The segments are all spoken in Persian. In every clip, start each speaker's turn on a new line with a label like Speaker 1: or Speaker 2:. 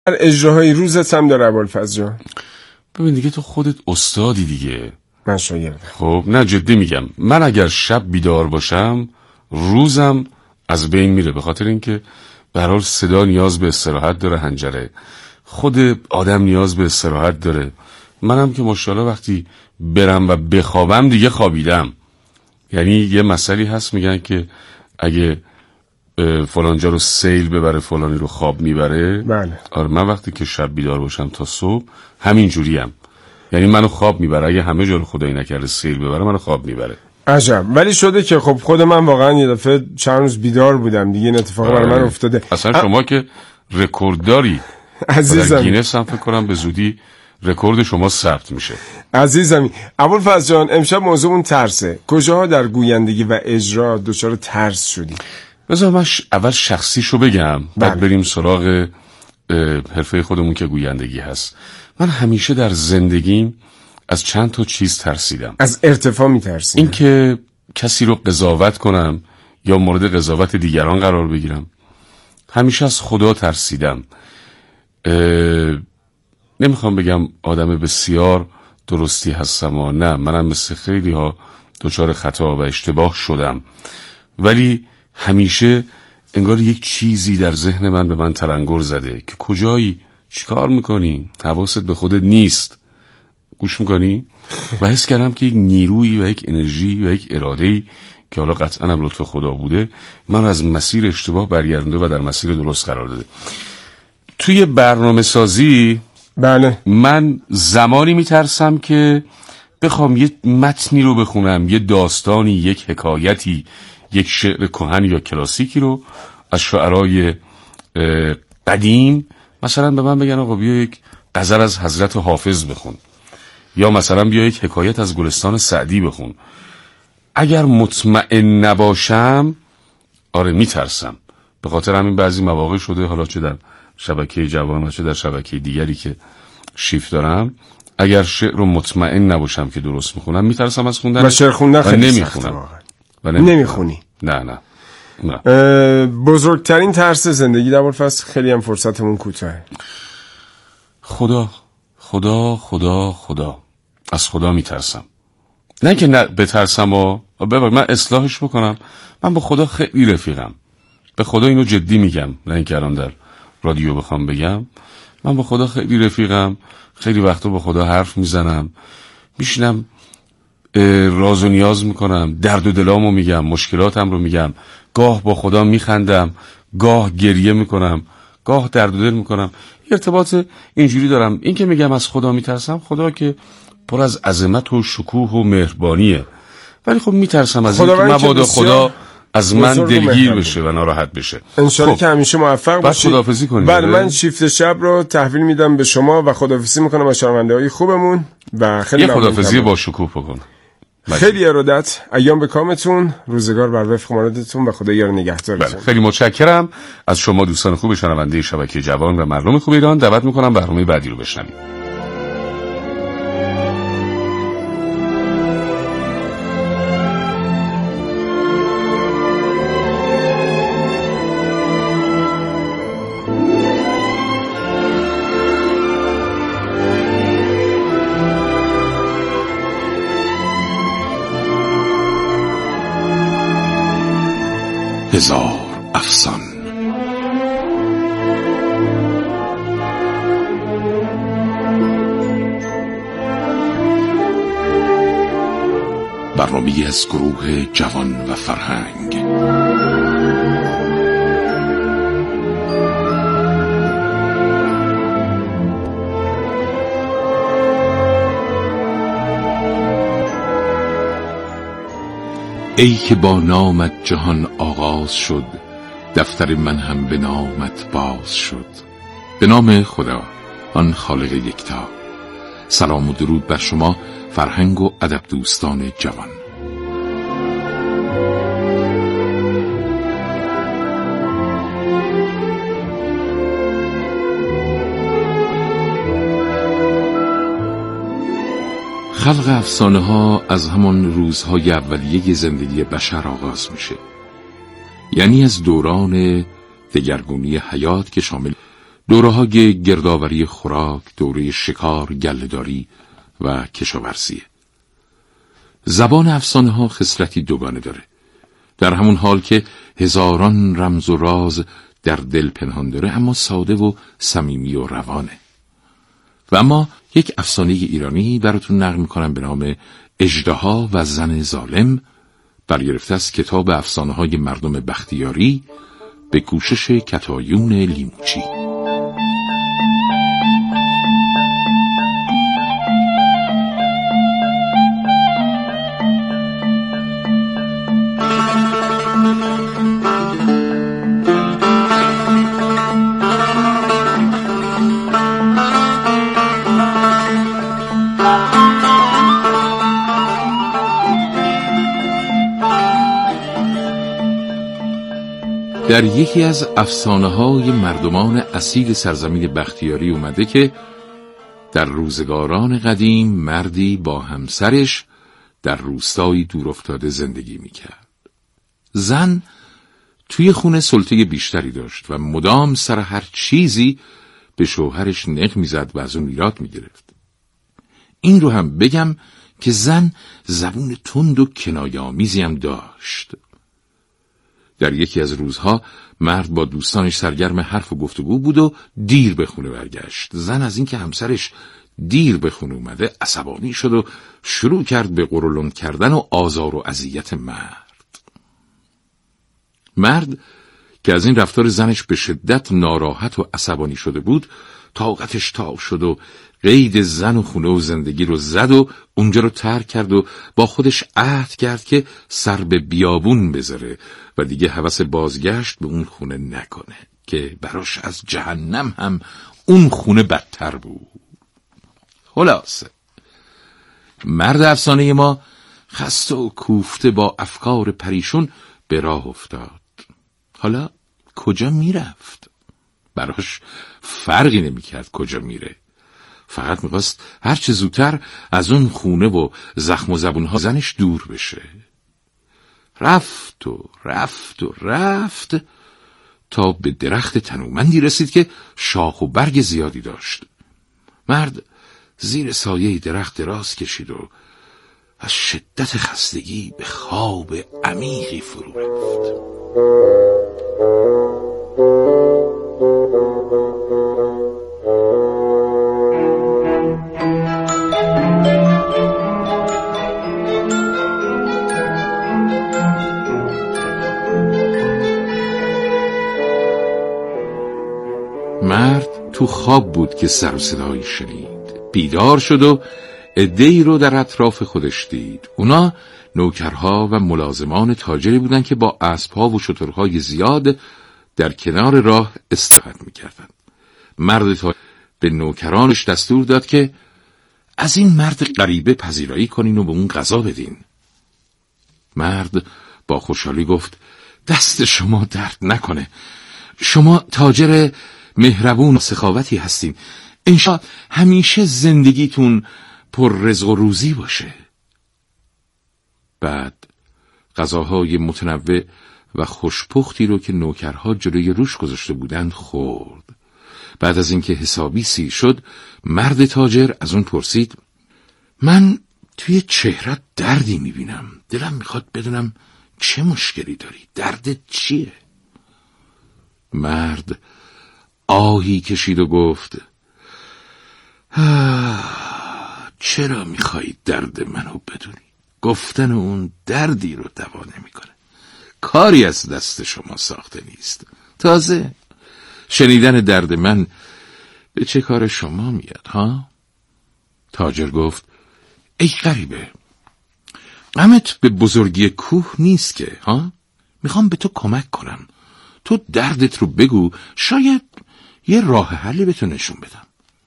Speaker 1: اجراهای روزت هم داره ابوالفضل جان.
Speaker 2: ببین دیگه تو خودت استادی دیگه.
Speaker 1: من شاگردم.
Speaker 2: خب نه جدی میگم، من اگر شب بیدار باشم روزم از بین میره، به خاطر اینکه به هر حال صدا نیاز به استراحت داره، حنجره خود آدم نیاز به استراحت داره. منم که ماشاءالله وقتی برم و بخوابم دیگه خوابیدم. یعنی یه مسئله هست میگن که اگه فلانجا رو سیل ببره فلانی رو خواب میبره.
Speaker 1: بله.
Speaker 2: آره من وقتی که شب بیدار باشم تا صبح همین جوریم. یعنی منو خواب میبره، اگه همه جا رو خدایی نکرده سیل ببره منو خواب میبره.
Speaker 1: عجب. ولی شده که خب خود من واقعا یه دفعه چند روز بیدار بودم دیگه، این اتفاق برای من افتاده.
Speaker 2: اصلا شما که رکوردداری
Speaker 1: عزیزم،
Speaker 2: در گینس هم فکر کنم به زودی رکورد شما ثبت میشه.
Speaker 1: عزیزم ابوالفضل جان، امشب موضوعمون ترسه. کجاها در گویندگی و اجرا دچار ترس شدی؟
Speaker 2: بذار من اول شخصیشو بگم بعد بریم سراغ حرفه خودمون که گویندگی هست. من همیشه در زندگیم از چند تا چیز ترسیدم.
Speaker 1: از ارتفاع میترسیم؟
Speaker 2: این که کسی رو قضاوت کنم یا مورد قضاوت دیگران قرار بگیرم. همیشه از خدا ترسیدم. نمیخوام بگم آدم بسیار درستی هستم و نه، منم مثل خیلی ها دچار خطا و اشتباه شدم، ولی همیشه انگار یک چیزی در ذهن من به من تلنگر زده که کجایی، چیکار میکنی، حواست به خودت نیست، گوش میکنی؟ و حس کردم که یک نیرویی و یک انرژی و یک اراده‌ای که حالا قطعاً هم لطف خدا بوده من از مسیر اشتباه برگردونده و در مسیر درست قرار داده. توی برنامه سازی
Speaker 1: بله
Speaker 2: من زمانی میترسم که بخوام یه متنی رو بخونم، یه داستانی، یک حکایتی، یک شعر کهن یا کلاسیکی رو از شاعرای قدیم، مثلا به من بگن آقا بیا یک غزل از حضرت حافظ بخون، یا مثلا بیا یک حکایت از گلستان سعدی بخون. اگر مطمئن نباشم آره میترسم. به خاطر همین بعضی مواقع شده، حالا چه در شبکه جوان و چه در شبکه دیگری که شیفت دارم، اگر شعر رو مطمئن نباشم که درست میخونم میترسم از خوندن
Speaker 1: و شعر خوندن خیلی
Speaker 2: نمیخونم
Speaker 1: و نمیخونی.
Speaker 2: نه.
Speaker 1: بزرگترین ترس زندگی در ابوالفضل، خیلی هم فرصتمون کوتاهه.
Speaker 2: خدا. از خدا میترسم. نه که نه بترسم و من اصلاحش بکنم. من با خدا خیلی رفیقم. به خدا اینو جدی میگم، نه اینکه الان در رادیو بخوام بگم. من با خدا خیلی رفیقم. خیلی وقتا با خدا حرف میزنم، میشینم راز و نیاز میکنم، درد و دلامو میگم، مشکلاتم رو میگم. گاه با خدا میخندم، گاه گریه میکنم، گاه درد و دل میکنم. ارتباط اینجوری دارم. این که میگم از خدا میترسم، خدا که پر از عظمت و شکوه و مهربانیه، ولی خب میترسم از اینکه مبادا خدا از من دلگیر بشه و ناراحت بشه.
Speaker 1: انشالله که همیشه موفق باشی.
Speaker 2: خداحافظی کنید.
Speaker 1: بله من شیفت شب رو تحویل میدم به شما و خداحافظی میکنم از شنونده‌های خوبمون و خیلی
Speaker 2: یه خداحافظی با شکوه بکن.
Speaker 1: خیلی ارادت، ایام به کامتون، روزگار بر وفق مرادتون و خدا یار نگهدارتون.
Speaker 2: خیلی متشکرم از شما دوستان خوب شنونده شبکه جوان و مردم خوب ایران. دعوت میکنم برنامه بعدی رو بشنوید. هزار افسان. برنامه‌ای از گروه جوان و فرهنگ. ای که با نامت جهان آغاز شد، دفتر من هم به نامت باز شد. به نام خدا آن خالق یکتا. سلام و درود بر شما فرهنگ و ادب دوستان جوان. خلق افسانه ها از همان روزهای اولیه زندگی بشر آغاز میشه. یعنی از دوران دگرگونی حیات که شامل دوره‌های گردآوری خوراک، دوره شکار، گله‌داری و کشاورزی. زبان افسانه‌ها خصلتی دوگانه داره. در همون حال که هزاران رمز و راز در دل پنهان داره، اما ساده و صمیمی و روانه. و اما یک افسانه ایرانی براتون نقل می‌کنم به نام اژدها و زن ظالم، برگرفته از کتاب افسانه‌های مردم بختیاری به کوشش کتایون لیموچی. در یکی از افسانه‌های مردمان اصیل سرزمین بختیاری اومده که در روزگاران قدیم مردی با همسرش در روستایی دور افتاده زندگی میکرد. زن توی خونه سلطه بیشتری داشت و مدام سر هر چیزی به شوهرش نق میزد و از اون ایراد میگرفت. این رو هم بگم که زن زبون تند و کنایه‌آمیزی هم داشت. در یکی از روزها مرد با دوستانش سرگرم حرف و گفتگو بود و دیر به خونه برگشت. زن از اینکه همسرش دیر به خونه اومده عصبانی شد و شروع کرد به قرولند کردن و آزار و اذیت مرد که از این رفتار زنش به شدت ناراحت و عصبانی شده بود، طاقتش تاب شد و قید زن و خونه و زندگی رو زد و اونجا رو ترک کرد و با خودش عهد کرد که سر به بیابون بذاره و دیگه هوس بازگشت به اون خونه نکنه که براش از جهنم هم اون خونه بدتر بود. خلاصه مرد افسانه ما خسته و کوفته با افکار پریشون به راه افتاد. حالا کجا میرفت؟ براش فرقی نمیکرد کجا میره، فقط میخواست هر چه زودتر از اون خونه و زخم و زبونها زنش دور بشه. رفت و رفت و رفت تا به درخت تنومندی رسید که شاخ و برگ زیادی داشت. مرد زیر سایه درخت دراز کشید و از شدت خستگی به خواب عمیقی فرو رفت. مرد تو خواب بود که سر و صدایی شنید. بیدار شد و عده‌ای رو در اطراف خودش دید. اونا نوکرها و ملازمان تاجری بودن که با اسب‌ها و شترهای زیاد در کنار راه استراحت می‌کردند. مرد تاجر به نوکرانش دستور داد که از این مرد غریبه پذیرایی کنین و به اون غذا بدین. مرد با خوشحالی گفت دست شما درد نکنه. شما تاجر مهربون و سخاوتی هستین. انشاءالله همیشه زندگیتون پر رزق و روزی باشه. بعد غذاهای متنوع و خوشپختی رو که نوکرها جلوی روش گذاشته بودند خورد. بعد از اینکه حسابی سیر شد، مرد تاجر از اون پرسید من توی چهرت دردی میبینم. دلم میخواد بدونم چه مشکلی داری؟ دردت چیه؟ مرد آهی کشید و گفت چرا میخوایی درد منو بدونی؟ گفتن اون دردی رو دوا نمیکنه. کاری از دست شما ساخته نیست. تازه شنیدن درد من به چه کار شما میاد ها؟ تاجر گفت ای غریبه، غمت به بزرگی کوه نیست که ها؟ میخوام به تو کمک کنم. تو دردت رو بگو، شاید یه راه حلی به تو نشون بدم.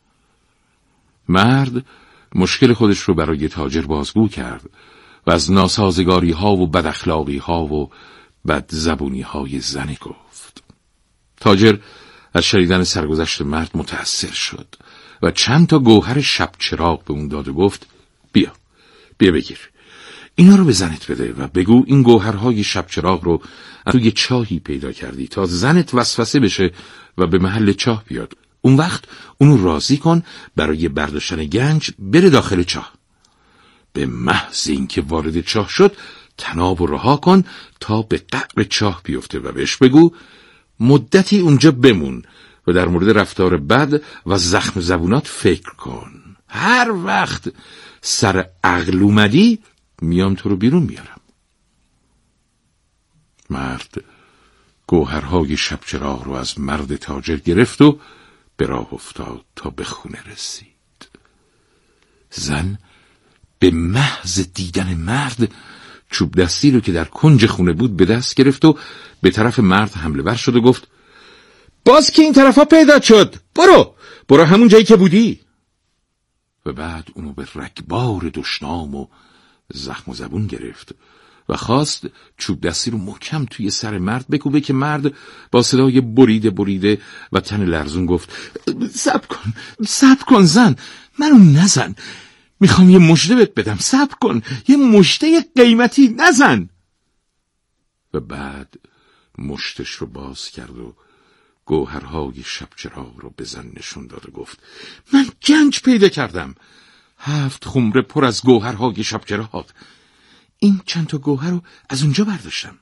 Speaker 2: مرد مشکل خودش رو برای تاجر بازگو کرد و از ناسازگاری ها و بد اخلاقی ها و بد زبونی های زنی گفت. تاجر از شنیدن سرگذشت مرد متأثر شد و چند تا گوهر شب چراغ به اون داد و گفت بیا بگیر. اینا رو به زنت بده و بگو این گوهرهای شب چراغ رو از توی چاهی پیدا کردی تا زنت وسوسه بشه و به محل چاه بیاد
Speaker 3: اون وقت اونو راضی کن برای برداشتن گنج بره داخل چاه. به محض اینکه وارد چاه شد طناب رو رها کن تا به قعر چاه بیفته و بهش بگو مدتی اونجا بمون و در مورد رفتار بد و زخم زبونات فکر کن. هر وقت سر عقل اومدی میام تو رو بیرون میارم. مرد گوهرهای شب چراغ رو از مرد تاجر گرفت و به راه افتاد تا به خونه رسید. زن به محض دیدن مرد چوب دستی رو که در کنج خونه بود به دست گرفت و به طرف مرد حمله ور شد و گفت باز که این طرفا پیدا شد، برو همون جایی که بودی. و بعد اونو به رگبار دشنام و زخم و زبون گرفت و خواست چوب دستی رو محکم توی سر مرد بکوبه که مرد با صدای بریده و تن لرزون گفت صبر کن زن، منو نزن، میخوام یه مژده بهت بدم، صبر کن، یه مژده قیمتی، نزن. و بعد مشتش رو باز کرد و گوهرهای شب چراغ رو به زن نشون داد و گفت من گنج پیدا کردم، 7 خمره پر از گوهرهای شب چراغ، این چند تا گوهر رو از اونجا برداشتم.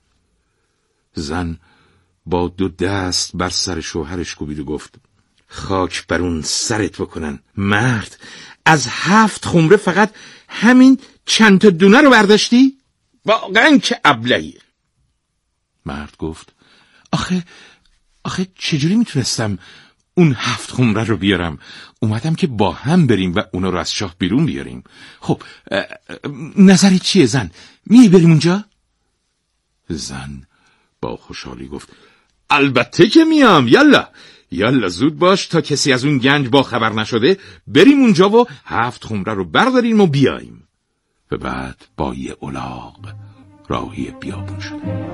Speaker 3: زن با 2 دست بر سر شوهرش کوبید و گفت خاک بر اون سرت بکنن مرد، از 7 خمره فقط همین چند تا دونه رو برداشتی؟ واقعا که ابلهی. مرد گفت آخه چجوری میتونستم اون 7 خمره رو بیارم؟ اومدم که با هم بریم و اونا رو از شاه بیرون بیاریم. خب نظری چیه زن؟ میای بریم اونجا؟ زن با خوشحالی گفت البته که میام، یالا زود باش تا کسی از اون گنج با خبر نشده بریم اونجا و 7 خمره رو برداریم و بیاییم. و بعد با یه الاغ راهی بیابون شد.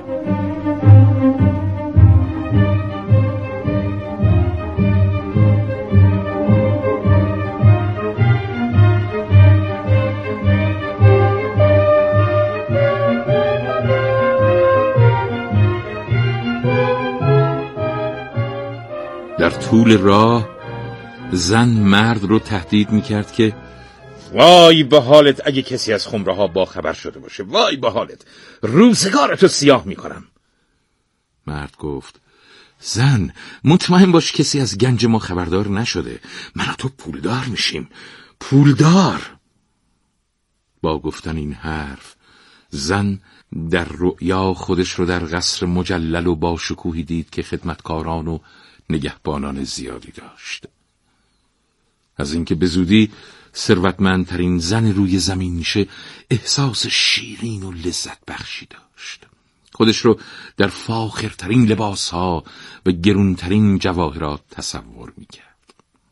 Speaker 3: در طول راه زن مرد رو تهدید میکرد که وای به حالت اگه کسی از خمره ها با خبر شده باشه، وای به حالت، روزگارتو سیاه میکنم. مرد گفت زن مطمئن باش کسی از گنج ما خبردار نشده، من و تو پولدار میشیم، پولدار. با گفتن این حرف زن در رؤیا خودش رو در قصر مجلل و با شکوهی دید که خدمتکاران و نگهبانان زیادی داشت. از اینکه به زودی ثروتمندترین زن روی زمین میشه احساس شیرین و لذت بخشی داشت. خودش رو در فاخرترین لباسها و گرونترین جواهرات تصور میکرد.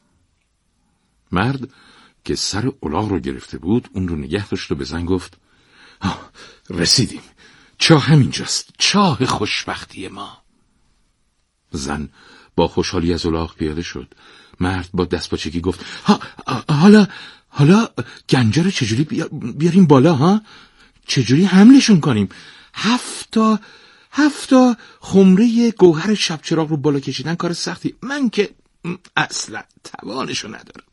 Speaker 3: مرد که سر الاغ رو گرفته بود اون رو نگه داشت و به زن گفت رسیدیم، چاه همینجاست، چاه خوشبختی ما. زن با خوشحالی از الاغ پیاده شد. مرد با دستپاچگی گفت حالا گنجا رو چجوری بیاریم بالا ها؟ چجوری حملشون کنیم؟ 7 تا خمره گوهر شب چراغ رو بالا کشیدن کار سختی، من که اصلا توانشو ندارم.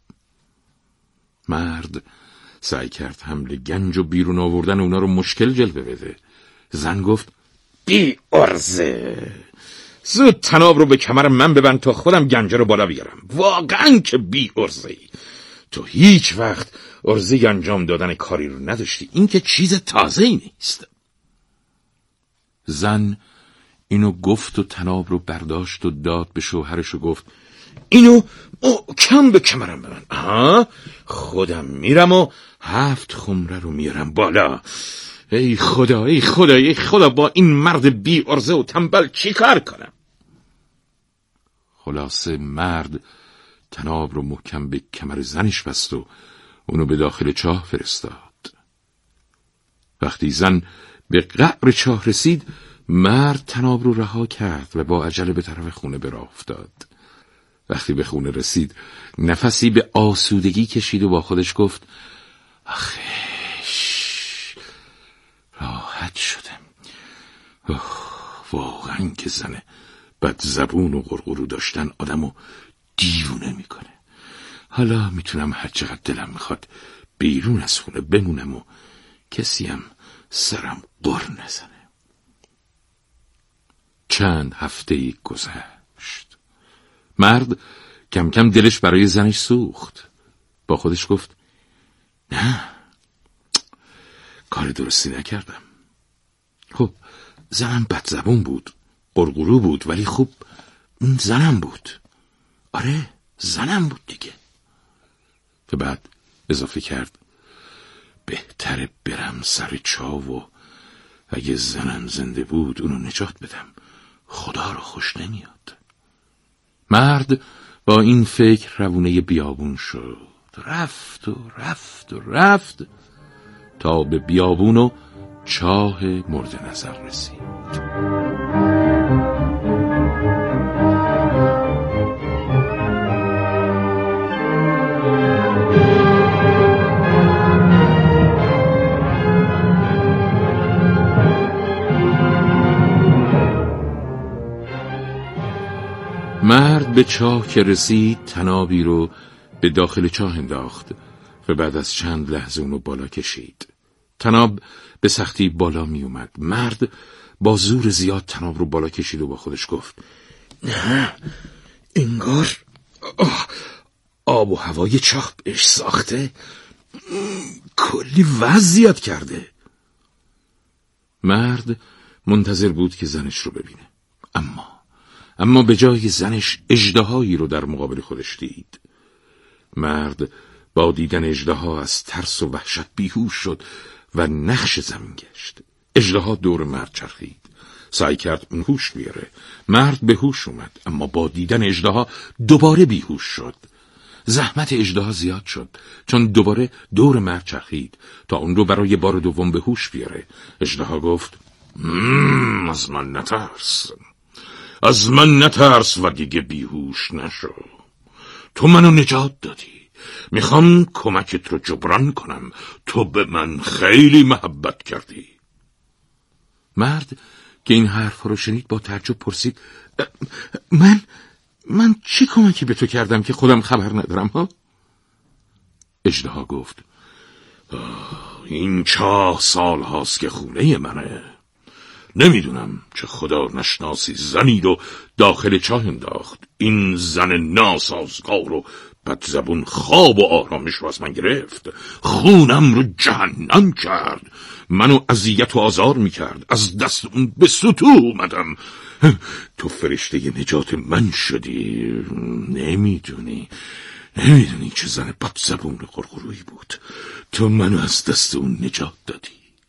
Speaker 3: مرد سعی کرد حمل گنج و بیرون آوردن اونا رو مشکل جلوه بده. زن گفت بی ارزه، زود طناب رو به کمر من ببند تا خودم گنج رو بالا بیارم. واقعا که بی ارزه‌ای، تو هیچ وقت ارزه انجام دادن کاری رو نداشتی، این که چیز تازه‌ای نیست. زن اینو گفت و طناب رو برداشت و داد به شوهرش و گفت اینو کم به کمرم ببند. خودم میرم و 7 خمره رو میارم بالا. ای خدا با این مرد بی ارزه و تنبل چی کار کنم؟ خلاصه مرد طناب رو محکم به کمر زنش بست و اونو به داخل چاه فرستاد. وقتی زن به قعر چاه رسید مرد طناب رو رها کرد و با عجله به طرف خونه به راه افتاد. وقتی به خونه رسید نفسی به آسودگی کشید و با خودش گفت آخیش راحت شدم. واقعا که زنه بد زبون و غرغرو داشتن آدمو دیوونه میکنه. حالا میتونم هر چقدر دلم میخواد بیرون از خونه بمونم و کسی هم سرم قر نزنه. چند هفته گذشت. مرد کم کم دلش برای زنش سوخت. با خودش گفت نه، کار درستی نکردم. خب زنم بدزبون بود، قرقرو بود، ولی خب اون زنم بود. آره زنم بود دیگه. که بعد اضافه کرد بهتره برم سر چاو و اگه زنم زنده بود اونو نجات بدم. خدا رو خوش نمیاد. مرد با این فکر روونه بیابون شد. رفت و رفت و رفت تا به بیابون و چاه مورد نظر رسید. مرد به چاه که رسید تنابی رو به داخل چاه انداخت و بعد از چند لحظه اونو بالا کشید. تناب به سختی بالا می اومد. مرد با زور زیاد تناب رو بالا کشید و با خودش گفت نه، انگار آب و هوای چاه بهش ساخته، کلی وزن زیاد کرده. مرد منتظر بود که زنش رو ببینه، اما به جای زنش اژدهایی رو در مقابل خودش دید. مرد با دیدن اژدها از ترس و وحشت بیهوش شد و نقش زمین گشت. اژدها دور مرد چرخید، سعی کرد اون هوش بیاره. مرد به هوش اومد، اما با دیدن اژدها دوباره بیهوش شد. زحمت اژدها زیاد شد چون دوباره دور مرد چرخید تا اون رو برای بار دوم به هوش بیاره. اژدها گفت از من نترس و دیگه بیهوش نشو. تو منو نجات دادی، میخوام کمکت رو جبران کنم. تو به من خیلی محبت کردی. مرد که این حرف رو شنید با تعجب پرسید من چی کمکی به تو کردم که خودم خبر ندارم ها؟ اژدها گفت این چاه سال هاست که خونه منه. نمیدونم چه خدا نشناسی زنی رو داخل چاه انداخت. این زن ناسازگار و بدزبون خواب و آرامش رو از من گرفت، خونم رو جهنم کرد، منو اذیت و آزار میکرد. از دست اون به سطوح اومدم. تو فرشته نجات من شدی. نمیدونی چه زن بدزبون قرقرویی بود. تو منو از دست اون نجات دادی.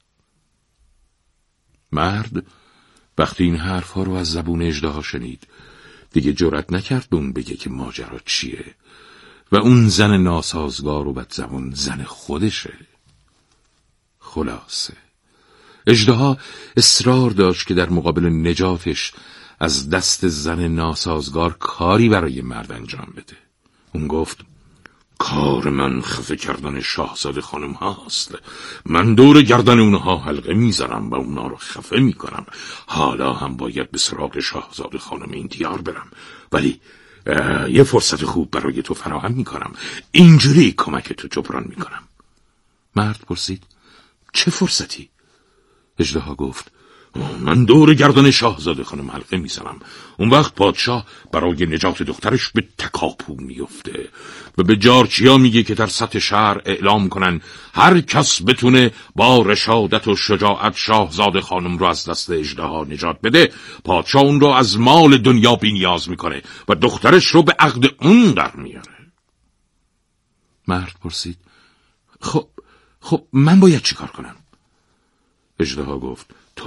Speaker 3: مرد وقتی این حرفها رو از زبون اژدها شنید دیگه جرئت نکرد به اون بگه که ماجرا چیه و اون زن ناسازگار و بدزبون زن خودشه. خلاصه اژدها اصرار داشت که در مقابل نجاتش از دست زن ناسازگار کاری برای مرد انجام بده. اون گفت کار من خفه کردن شاهزاده خانم هاست. من دور گردن اونها حلقه میزنم و اونا رو خفه میکنم. حالا هم باید به سراغ شاهزاده خانم این دیار برم، ولی یه فرصت خوب برای تو فراهم میکنم. اینجوری کمک تو جبران میکنم. مرد پرسید چه فرصتی؟ اژدها گفت من دور گردن شاهزاده خانم حلقه میزنم. اون وقت پادشاه برای نجات دخترش به تکاپو میفته و به جارچیا میگه که در سطح شهر اعلام کنن هر کس بتونه با رشادت و شجاعت شاهزاده خانم رو از دست اژدها نجات بده، پادشاه اون رو از مال دنیا بی‌نیاز میکنه و دخترش رو به عقد اون در میاره. مرد پرسید خب من باید چی کار کنم؟ اژدها گفت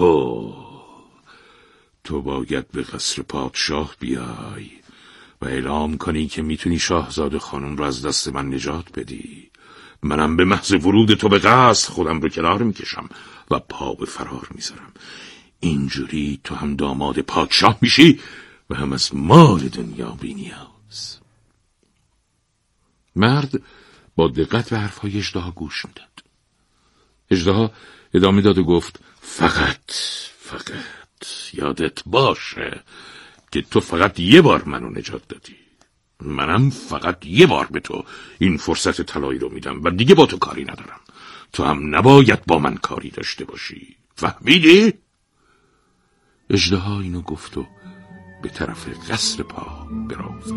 Speaker 3: تو باید به قصر پادشاه بیای و اعلام کنی که میتونی شاهزاده خانم رو از دست من نجات بدی. منم به محض ورود تو به قصر خودم رو کنار میکشم و پا به فرار میذارم. اینجوری تو هم داماد پادشاه میشی و هم از مال دنیا بی‌نیاز. مرد با دقت به حرفهای اژدها گوش میداد. اژدها ادامه داد و گفت فقط یادت باشه که تو فقط یه بار منو نجات دادی. منم فقط یه بار به تو این فرصت طلایی رو میدم و دیگه با تو کاری ندارم. تو هم نباید با من کاری داشته باشی. فهمیدی؟ اژدها اینو گفت و به طرف قصر پا برافت.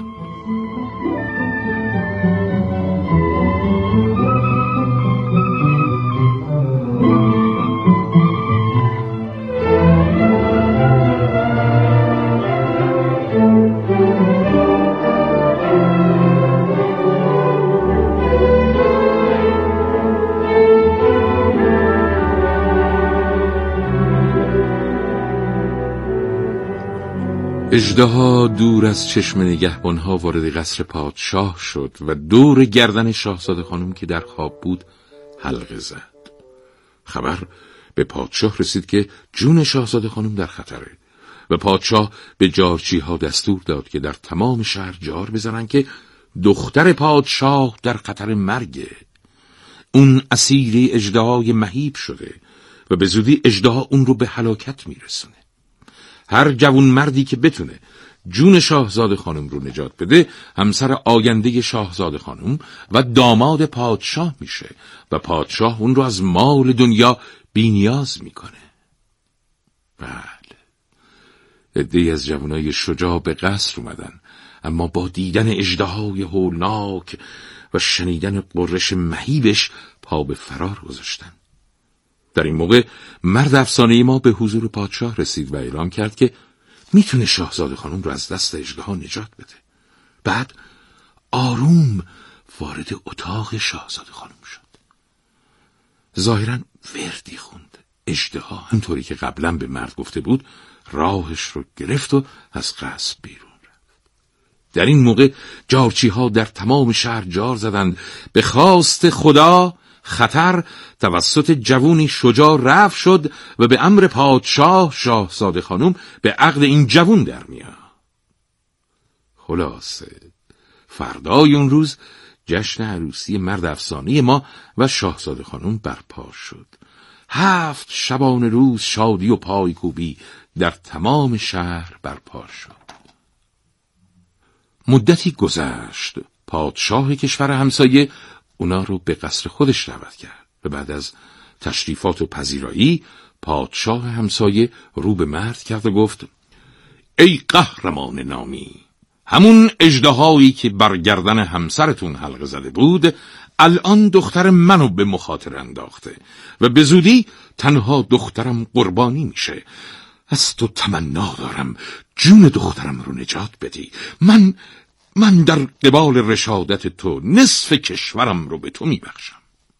Speaker 3: اژدها دور از چشم نگهبانها وارد قصر پادشاه شد و دور گردن شاهزاده خانم که در خواب بود حلقه زد. خبر به پادشاه رسید که جون شاهزاده خانم در خطره و پادشاه به جارچی ها دستور داد که در تمام شهر جار بزنن که دختر پادشاه در خطر مرگه. اون اسیر اژدهای مهیب شده و به زودی اژدها اون رو به هلاکت میرسونه. هر جوان مردی که بتونه جون شاهزاده خانم رو نجات بده همسر آینده شاهزاده خانم و داماد پادشاه میشه و پادشاه اون رو از مال دنیا بی‌نیاز میکنه. بله، عده‌ای از جوانای شجاع به قصر اومدن، اما با دیدن اژدهای هولناک و شنیدن قررش مهیبش پا به فرار گذاشتن. در این موقع مرد افسانه ما به حضور پادشاه رسید و اعلام کرد که میتونه شاهزاده خانم رو از دست اژدها نجات بده. بعد آروم وارد اتاق شاهزاده خانم شد. ظاهراً وردی خوند. اژدها همطوری که قبلا به مرد گفته بود راهش رو گرفت و از قصر بیرون رفت. در این موقع جارچی ها در تمام شهر جار زدند به خواست خدا خطر توسط جوونی شجاع رفع شد و به امر پادشاه شاهزاده خانم به عقد این جوون در میاد. خلاصه فردای اون روز جشن عروسی مرد افسانه ما و شاهزاده خانم برپا شد. 7 شبانه روز شادی و پایکوبی در تمام شهر برپا شد. مدتی گذشت. پادشاه کشور همسایه اونا رو به قصر خودش دعوت کرد و بعد از تشریفات و پذیرایی پادشاه همسایه رو به مرد کرد و گفت: ای قهرمان نامی، همون اژدهایی که بر گردن همسرتون حلقه زده بود الان دختر منو به مخاطره انداخته و به زودی تنها دخترم قربانی میشه. از تو تمنا دارم جون دخترم رو نجات بدی. من در قبال رشادت تو نصف کشورم رو به تو میبخشم.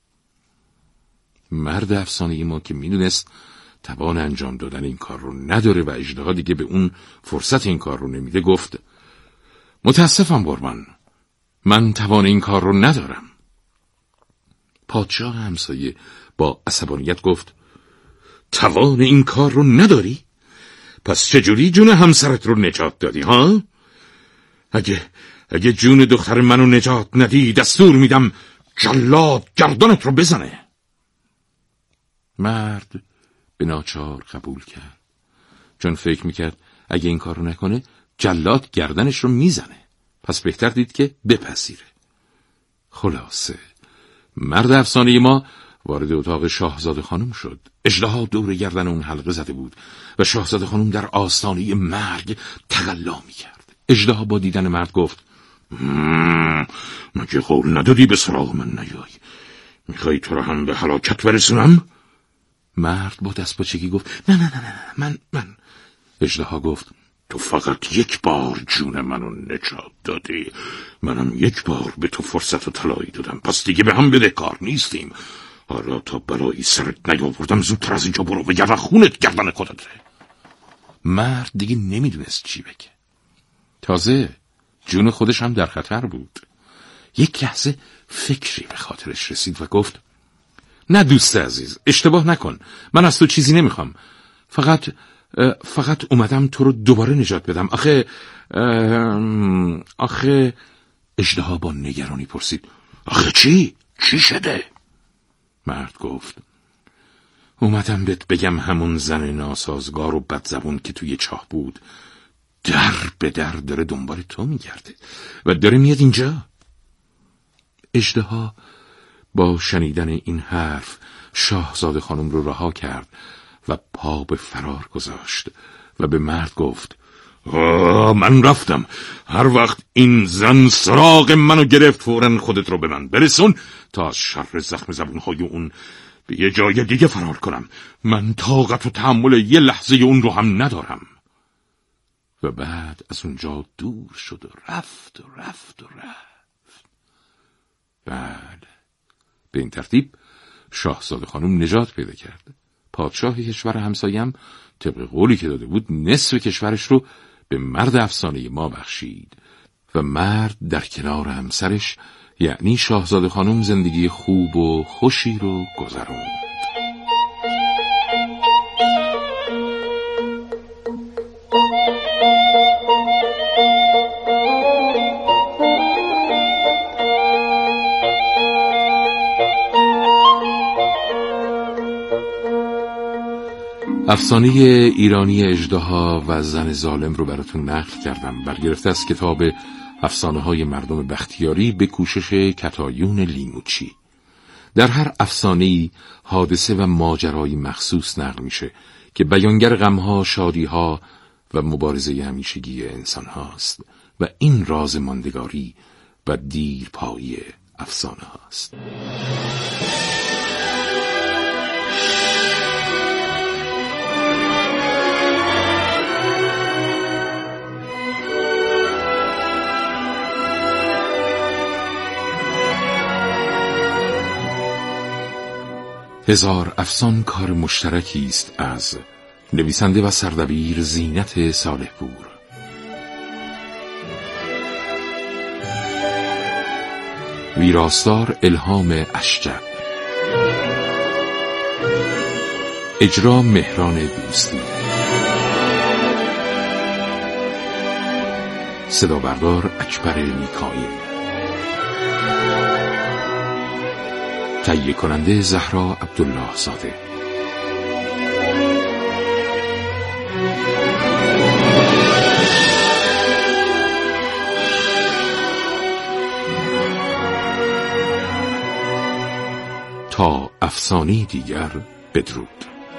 Speaker 3: مرد افسانه ما که میدونست توان انجام دادن این کار رو نداره و اژدها دیگه به اون فرصت این کار رو نمیده گفت: متاسفم قربان، من توان این کار رو ندارم. پادشاه همسایه با عصبانیت گفت: توان این کار رو نداری؟ پس چجوری جون همسرت رو نجات دادی ها؟ اگه جون دختر منو نجات ندی دستور میدم جلاد گردنت رو بزنه. مرد به ناچار قبول کرد، چون فکر میکرد اگه این کار رو نکنه جلاد گردنش رو میزنه. پس بهتر دید که بپذیره. خلاصه مرد افسانه ما وارد اتاق شاهزاده خانم شد. اژدها دور گردن اون حلقه زده بود و شاهزاده خانم در آستانه مرگ تقلا میکرد. اژدها با دیدن مرد گفت: مگه قول ندادی به سراغ من نیای؟ میخوای تو رو هم به هلاکت برسونم؟ مرد با دستپاچگی گفت: نه من. اژدها گفت: تو فقط یک بار جون منو نجات دادی، منم یک بار به تو فرصت و طلایی دادم، پس دیگه به هم بدهکار نیستیم. حالا تا بلایی سرت نیاوردم زودتر از اینجا برو، وگرنه خونت گردن خودته. مرد دیگه نمیدونست چی بگه. تازه جون خودش هم در خطر بود. یک لحظه فکری به خاطرش رسید و گفت: نه دوست عزیز، اشتباه نکن، من از تو چیزی نمیخوام، فقط اومدم تو رو دوباره نجات بدم. آخه اژدها با نگرانی پرسید: آخه چی شده؟ مرد گفت: اومدم بهت بگم همون زن ناسازگار و بدزبون که توی چاه بود در به در داره دنبال تو میگرده و داره میاد اینجا. اژدها با شنیدن این حرف شاهزاده خانم رو رها کرد و پا به فرار گذاشت و به مرد گفت من رفتم. هر وقت این زن سراغ منو گرفت فوراً خودت رو به من برسون تا از شر زخم زبونهای اون به یه جای دیگه فرار کنم. من طاقت و تحمل یه لحظه اون رو هم ندارم. و بعد از اونجا دور شد و رفت. بله، به این ترتیب شاهزاده خانم نجات پیدا کرد. پادشاه کشور همسایم طبق قولی که داده بود نصف کشورش رو به مرد افسانه ما بخشید و مرد در کنار همسرش یعنی شاهزاده خانم زندگی خوب و خوشی رو گذروند. افسانه ایرانی اژدها و زن ظالم رو براتون نقل کردم، برگرفته از کتاب افسانه های مردم بختیاری به کوشش کتایون لیموچی. در هر افسانه‌ای حادثه و ماجرایی مخصوص نقل میشه که بیانگر غمها، شادیها و مبارزه همیشگی انسان هاست و این راز ماندگاری و دیرپایی افسانه هاست. هزار افسان کار مشترکی است از نویسنده و سردبیر زینت صالح‌پور، ویراستار الهام اشجع، اجرا مهران دوستی، صدا بردار اکبر میکائیل، تهیه کننده زهرا عبدالله زاده. تا افسانه دیگر بدرود.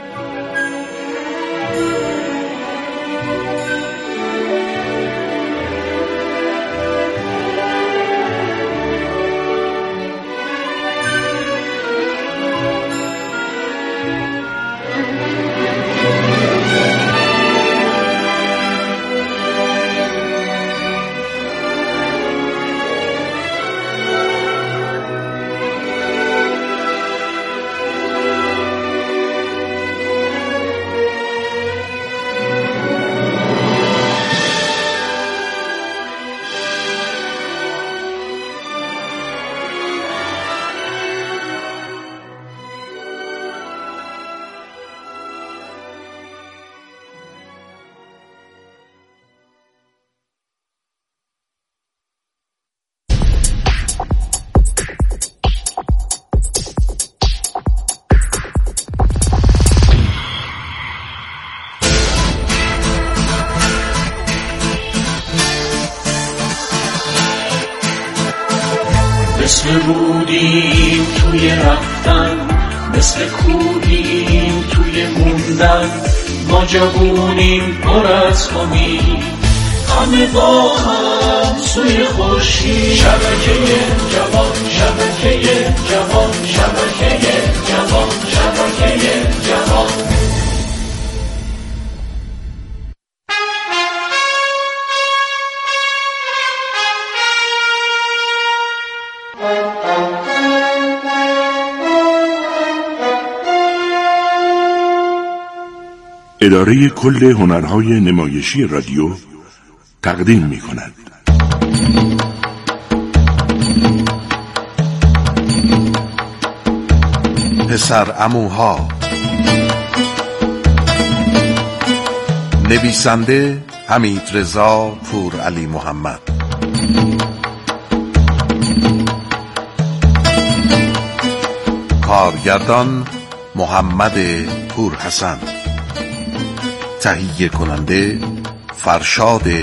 Speaker 4: مثل رودیم توی رفتن، مثل کودیم توی موندن، ما جوونیم پر از امید، همه با هم سوی خورشید. شبکه جوان، شبکه جوان، شبکه جوان، شبکه جوان.
Speaker 5: اداره کل هنرهای نمایشی رادیو تقدیم می کند.
Speaker 6: پسر عموها، نویسنده حمیدرضا پورعلی محمد، کارگردان محمد پورحسن، تهیه کننده فرشاد